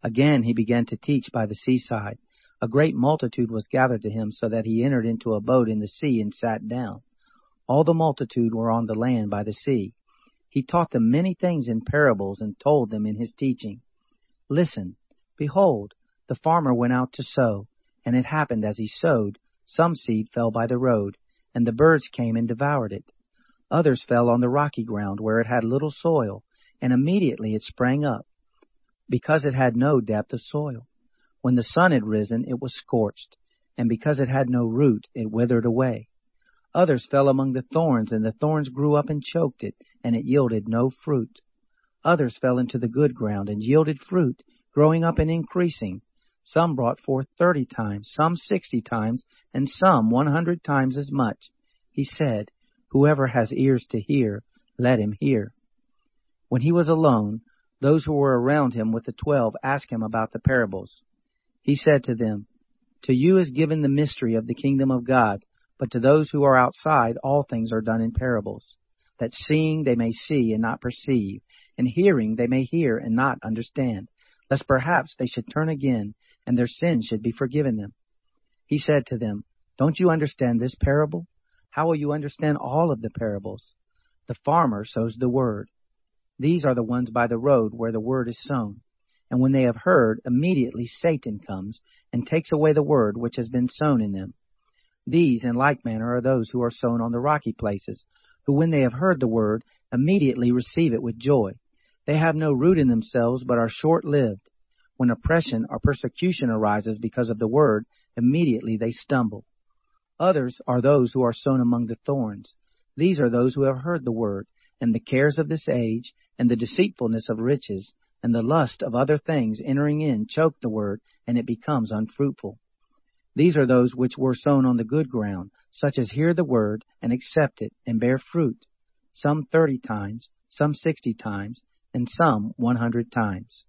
Again he began to teach by the seaside. A great multitude was gathered to him, so that he entered into a boat in the sea and sat down. All the multitude were on the land by the sea. He taught them many things in parables and told them in his teaching. Listen, behold, the farmer went out to sow, and it happened as he sowed, some seed fell by the road, and the birds came and devoured it. Others fell on the rocky ground, where it had little soil, and immediately it sprang up, because it had no depth of soil. When the sun had risen, it was scorched, and because it had no root, it withered away. Others fell among the thorns, and the thorns grew up and choked it, and it yielded no fruit. Others fell into the good ground, and yielded fruit, growing up and increasing. Some brought forth 30 times, some 60 times, and some 100 times as much. He said, Whoever has ears to hear, let him hear. When he was alone, those who were around him with the 12 asked him about the parables. He said to them, To you is given the mystery of the kingdom of God, but to those who are outside all things are done in parables, that seeing they may see and not perceive, and hearing they may hear and not understand, lest perhaps they should turn again, and their sins should be forgiven them. He said to them, Don't you understand this parable? How will you understand all of the parables? The farmer sows the word. These are the ones by the road where the word is sown. And when they have heard, immediately Satan comes and takes away the word which has been sown in them. These, in like manner, are those who are sown on the rocky places, who when they have heard the word, immediately receive it with joy. They have no root in themselves, but are short-lived. When oppression or persecution arises because of the word, immediately they stumble. Others are those who are sown among the thorns. These are those who have heard the word, and the cares of this age, and the deceitfulness of riches, and the lust of other things entering in choke the word, and it becomes unfruitful. These are those which were sown on the good ground, such as hear the word, and accept it, and bear fruit, some 30 times, some 60 times, and some 100 times.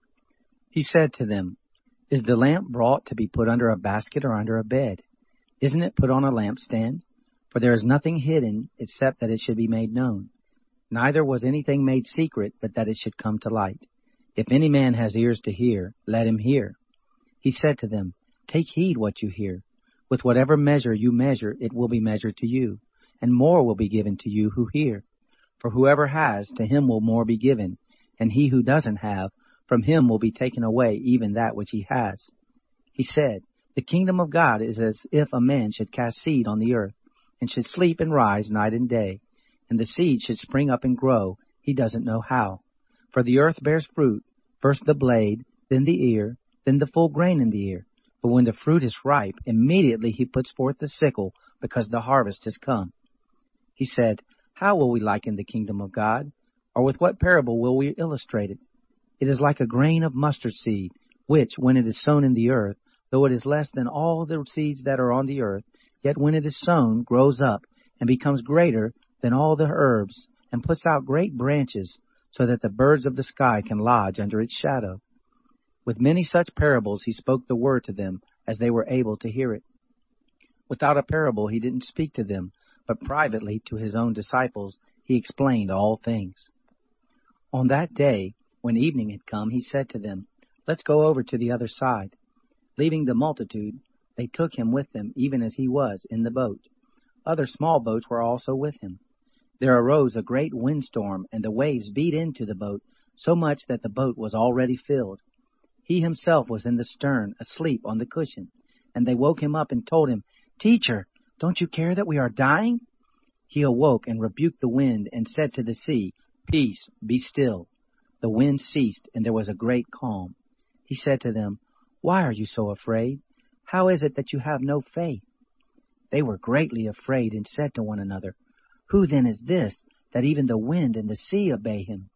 He said to them, Is the lamp brought to be put under a basket or under a bed? Isn't it put on a lampstand? For there is nothing hidden except that it should be made known. Neither was anything made secret, but that it should come to light. If any man has ears to hear, let him hear. He said to them, Take heed what you hear. With whatever measure you measure, it will be measured to you, and more will be given to you who hear. For whoever has, to him will more be given, and he who doesn't have, from him will be taken away even that which he has. He said, The kingdom of God is as if a man should cast seed on the earth, and should sleep and rise night and day, and the seed should spring up and grow, he doesn't know how. For the earth bears fruit, first the blade, then the ear, then the full grain in the ear. But when the fruit is ripe, immediately he puts forth the sickle, because the harvest has come. He said, How will we liken the kingdom of God? Or with what parable will we illustrate it? It is like a grain of mustard seed, which, when it is sown in the earth, though it is less than all the seeds that are on the earth, yet when it is sown, grows up, and becomes greater than all the herbs, and puts out great branches, so that the birds of the sky can lodge under its shadow. With many such parables he spoke the word to them, as they were able to hear it. Without a parable he didn't speak to them, but privately to his own disciples he explained all things. On that day, when evening had come, he said to them, Let's go over to the other side. Leaving the multitude, they took him with them, even as he was, in the boat. Other small boats were also with him. There arose a great windstorm, and the waves beat into the boat, so much that the boat was already filled. He himself was in the stern, asleep on the cushion, and they woke him up and told him, Teacher, don't you care that we are dying? He awoke and rebuked the wind, and said to the sea, Peace, be still. The wind ceased, and there was a great calm. He said to them, Why are you so afraid? How is it that you have no faith? They were greatly afraid, and said to one another, Who then is this, that even the wind and the sea obey him?